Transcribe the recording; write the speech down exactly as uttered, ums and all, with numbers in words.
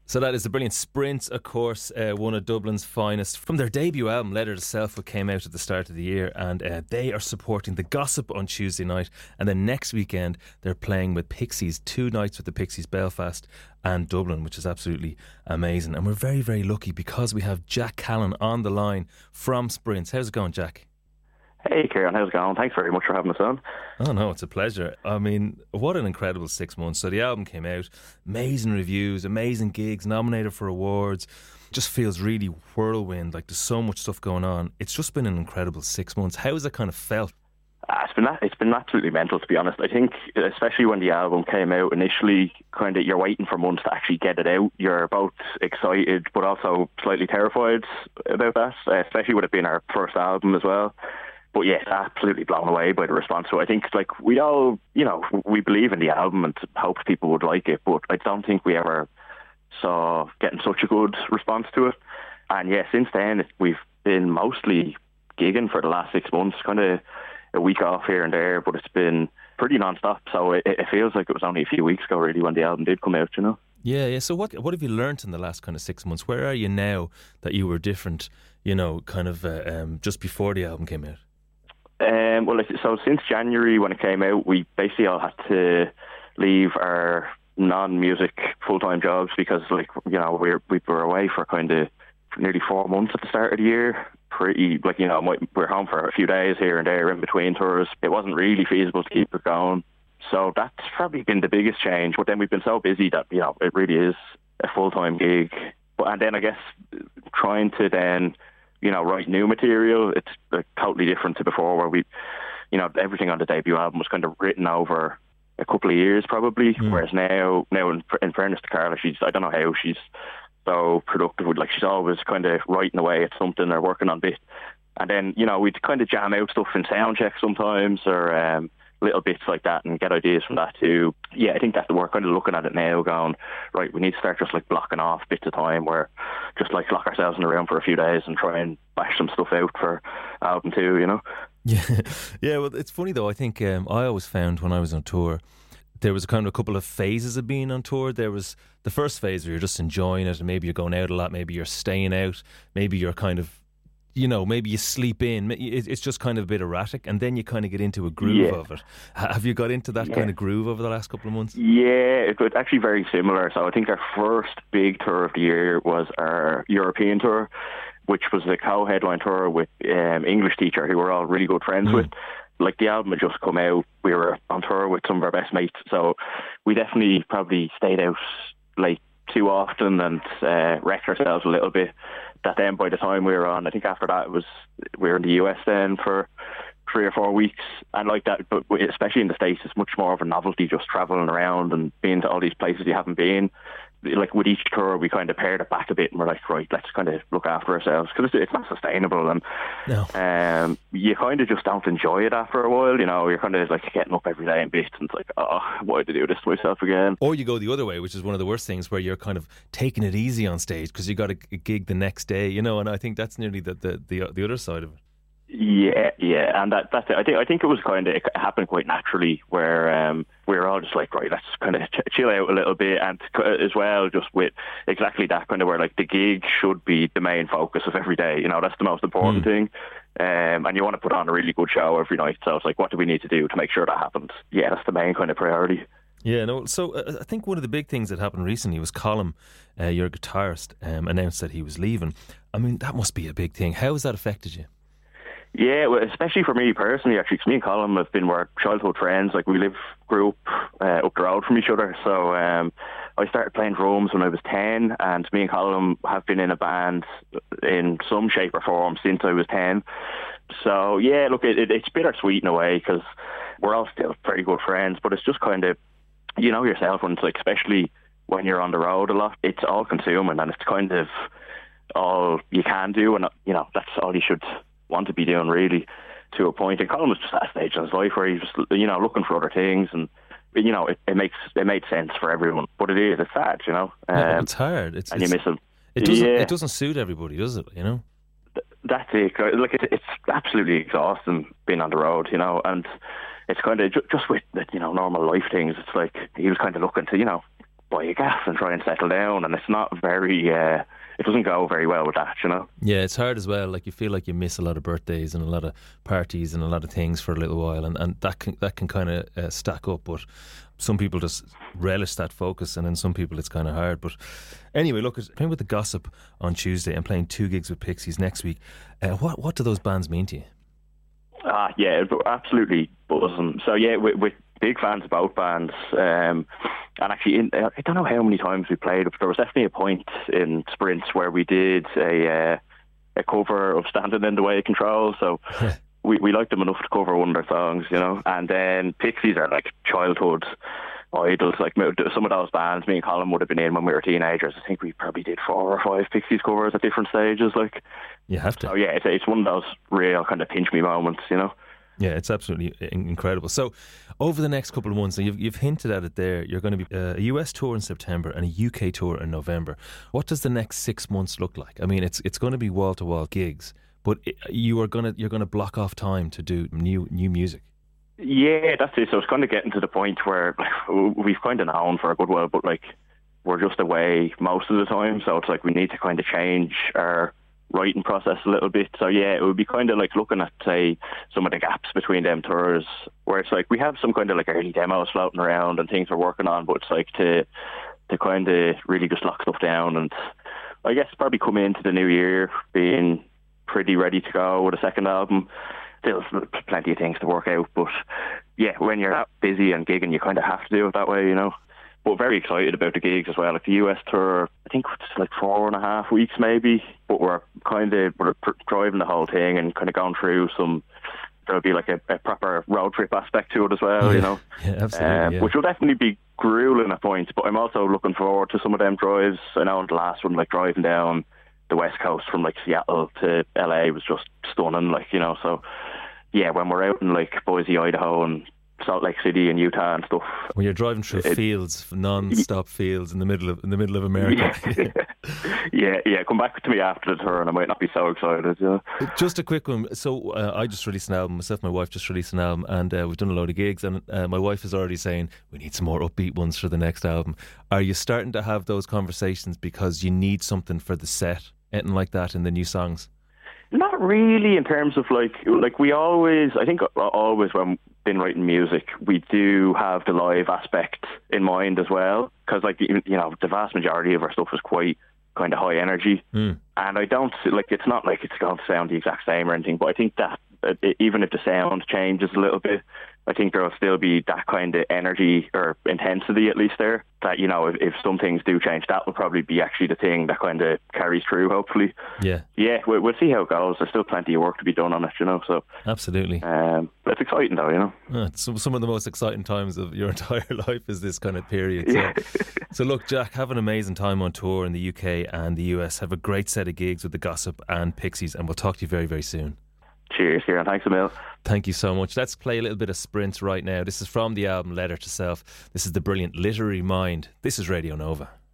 So that is the brilliant Sprints, of course, uh, one of Dublin's finest. From their debut album, Letter to Self, which came out at the start of the year, and uh, they are supporting The Gossip on Tuesday night, and then next weekend they're playing with Pixies, two nights with the Pixies, Belfast and Dublin, which is absolutely amazing. And we're very, very lucky because we have Jack Callan on the line from Sprints. How's it going, Jack? Hey Kieran, how's it going? Thanks very much for having us on. Oh no, it's a pleasure. I mean, what an incredible six months. So the album came out, amazing reviews, amazing gigs, nominated for awards. Just feels really whirlwind, like there's so much stuff going on. It's just been an incredible six months. How has it kind of felt? Uh, it's been it's been absolutely mental, to be honest. I think, especially when the album came out initially, kind of you're waiting for months to actually get it out. You're both excited, but also slightly terrified about that, uh, especially with it being our first album as well. But yeah, absolutely blown away by the response. So I think, like, we all, you know, we believe in the album and hope people would like it, but I don't think we ever saw getting such a good response to it. And yeah, since then, it, we've been mostly gigging for the last six months, kind of a week off here and there, but it's been pretty non-stop. So it, it feels like it was only a few weeks ago, really, when the album did come out, you know? Yeah, yeah. So what what have you learnt in the last kind of six months? Where are you now that you were different, you know, kind of uh, um, just before the album came out? Um, well, so since January when it came out, we basically all had to leave our non-music full-time jobs because, like, you know, we were, we were away for kind of nearly four months at the start of the year. Pretty, like, you know, we were home for a few days here and there in between tours. It wasn't really feasible to keep it going. So that's probably been the biggest change. But then we've been so busy that, you know, it really is a full-time gig. But, and then I guess trying to then, you know, write new material, it's like totally different to before, where we, you know, everything on the debut album was kind of written over a couple of years probably, mm. whereas now, now in, in fairness to Carla, she's, I don't know how she's so productive, like she's always kind of writing away at something or working on bits. And then, you know, we'd kind of jam out stuff in sound check sometimes, or um, little bits like that, and get ideas from that too. Yeah, I think that we're kind of looking at it now going, right, we need to start just like blocking off bits of time where just like lock ourselves in the room for a few days and try and bash some stuff out for album two, you know? Yeah, yeah. Well, it's funny though. I think um, I always found when I was on tour, there was kind of a couple of phases of being on tour. There was the first phase where you're just enjoying it, and maybe you're going out a lot, maybe you're staying out, maybe you're kind of, you know, maybe you sleep in. It's just kind of a bit erratic, and then you kind of get into a groove yeah. of it. Have you got into that yeah. kind of groove over the last couple of months? Yeah, it was actually very similar. So I think our first big tour of the year was our European tour, which was a co-headline tour with um, English teacher who we're all really good friends mm. with. Like, the album had just come out, we were on tour with some of our best mates, so we definitely probably stayed out like too often and uh, wrecked ourselves a little bit. That then by the time we were on, I think after that it was we were in the U S then for three or four weeks, and like that, but especially in the States, it's much more of a novelty just travelling around and being to all these places you haven't been. Like, with each tour, we kind of pared it back a bit, and we're like, right, let's kind of look after ourselves, because it's, it's not sustainable, and no. um, you kind of just don't enjoy it after a while. You know, you're kind of like getting up every day in bits, and it's like, oh, why did I do this to myself again? Or you go the other way, which is one of the worst things, where you're kind of taking it easy on stage because you got a gig the next day, you know. And I think that's nearly the the the, the other side of it. Yeah, yeah, and that that's it. I think I think it was kind of, it happened quite naturally, where um, we were all just like, right, let's kind of ch- chill out a little bit, and as well, just with exactly that kind of, where like the gig should be the main focus of every day. You know, that's the most important mm. thing, um, and you want to put on a really good show every night. So it's like, what do we need to do to make sure that happens? Yeah, that's the main kind of priority. Yeah, no. So uh, I think one of the big things that happened recently was Colm, uh, your guitarist, um, announced that he was leaving. I mean, that must be a big thing. How has that affected you? Yeah, well, especially for me personally, actually, because me and Colm have been our childhood friends. Like, we live, grew up uh, up the road from each other. So um, I started playing drums when I was ten, and me and Colm have been in a band in some shape or form since I was ten. So yeah, look, it, it, it's bittersweet in a way, because we're all still very good friends, but it's just kind of, you know yourself, when it's like, especially when you're on the road a lot, it's all consuming, and it's kind of all you can do, and you know, that's all you should want to be doing, really, to a point. And Colm was just at a stage in his life where he's just, you know, looking for other things, and you know, it, it makes it made sense for everyone. But it is, it's sad, you know. Um, yeah, it's hard. It's, and it's, you miss him. It doesn't. Yeah. It doesn't suit everybody, does it? You know. Th- that's it. Like, it's, it's absolutely exhausting being on the road, you know, and it's kind of ju- just with the, you know, normal life things. It's like he was kind of looking to, you know, buy a gas and try and settle down, and it's not very. Uh, it doesn't go very well with that, you know. Yeah, it's hard as well. Like, you feel like you miss a lot of birthdays and a lot of parties and a lot of things for a little while, and, and that can that can kind of uh, stack up. But some people just relish that focus, and then some people it's kind of hard. But anyway, look, playing with the Gossip on Tuesday and playing two gigs with Pixies next week. Uh, what what do those bands mean to you? Ah, yeah, absolutely buzzing. So yeah, we're, we're big fans of both bands, um, and actually, in, I don't know how many times we played, but there was definitely a point in Sprints where we did a uh, a cover of "Standing in the Way of Control." So we we liked them enough to cover one of their songs, you know. And then Pixies are like childhood idols. Like some of those bands, me and Colin would have been in when we were teenagers. I think we probably did four or five Pixies covers at different stages. Like, you have to. So yeah, it's it's one of those real kind of pinch me moments, you know. Yeah, it's absolutely incredible. So, over the next couple of months, you've, you've hinted at it there, you're going to be uh, a U S tour in September and a U K tour in November. What does the next six months look like? I mean, it's it's going to be wall to wall gigs, but it, you are going to you're going to block off time to do new new music. Yeah, that's it. So it's kind of getting to the point where like, we've kind of known for a good while, but like we're just away most of the time. So it's like we need to kind of change our writing process a little bit. So yeah, it would be kind of like looking at, say, some of the gaps between them tours, where it's like we have some kind of like early demos floating around and things we're working on, but it's like to to kind of really just lock stuff down. And I guess probably come into the new year being pretty ready to go with a second album. Still plenty of things to work out, but yeah, when you're that busy and gigging, you kind of have to do it that way, you know. But very excited about the gigs as well. Like the U S tour, I think it's like four and a half weeks maybe, but we're kind of we're driving the whole thing and kind of going through some. There'll be like a, a proper road trip aspect to it as well, yeah, you know. Yeah, absolutely. Um, yeah. Which will definitely be grueling at points, but I'm also looking forward to some of them drives. I know in the last one, like driving down the West Coast from like Seattle to L A was just stunning, like, you know. So yeah, when we're out in like Boise, Idaho, and Salt Lake City and Utah and stuff. When you're driving through it, fields, non-stop fields in the middle of in the middle of America. Yeah, yeah, yeah. Come back to me after the tour, and I might not be so excited. Yeah. Just a quick one. So uh, I just released an album. Myself, and my wife just released an album, and uh, we've done a load of gigs. And uh, my wife is already saying we need some more upbeat ones for the next album. Are you starting to have those conversations because you need something for the set, anything like that in the new songs? Not really, in terms of like like we always. I think always when we've been writing music, we do have the live aspect in mind as well, because like you know the vast majority of our stuff is quite kind of high energy, mm. and I don't like it's not like it's going to sound the exact same or anything, but I think that uh, even if the sound changes a little bit, I think there will still be that kind of energy or intensity at least there, that, you know, if, if some things do change, that will probably be actually the thing that kind of carries through, hopefully. Yeah. Yeah, we'll, we'll see how it goes. There's still plenty of work to be done on it, you know, so. Absolutely. Um, but it's exciting though, you know. Uh, it's some, some of the most exciting times of your entire life is this kind of period. So, so look, Jack, have an amazing time on tour in the U K and the U S. Have a great set of gigs with the Gossip and Pixies, and we'll talk to you very, very soon. Cheers, Kieran. Thanks a mil. Thank you so much. Let's play a little bit of Sprints right now. This is from the album Letter to Self. This is the brilliant Literary Mind. This is Radio Nova.